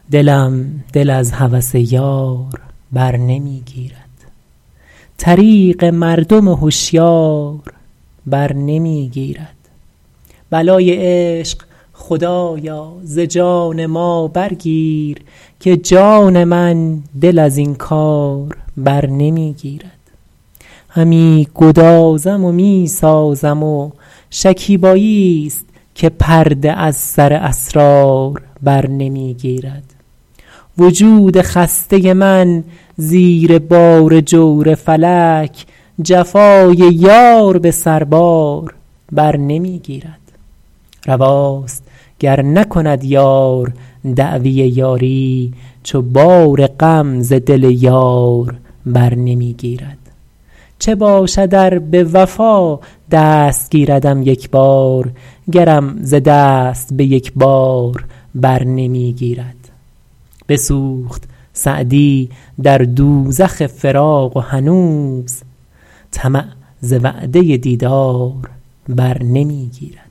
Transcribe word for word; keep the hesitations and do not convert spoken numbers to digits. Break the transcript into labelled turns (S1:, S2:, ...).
S1: دلم دل از هوس یار بر نمی گیرد، طریق مردم هشیار بر نمی گیرد. بلای عشق خدایا ز جان ما برگیر، که جان من دل از این کار بر نمی گیرد. همی گدازم و می سازم و شکیبایی است که پرده از سر اسرار بر نمی گیرد. وجود خسته من زیر بار جور فلک، جفای یار به سربار بر نمی گیرد. رواست گر نکند یار دعوی یاری، چو بار غم ز دل یار بر نمی گیرد. چه باشد ار به وفا دست گیردم یک بار، گرم ز دست به یک بار بر نمی گیرد. بسوخت سعدی در دوزخ فراق و هنوز طمع ز وعده دیدار بر نمی گیرد.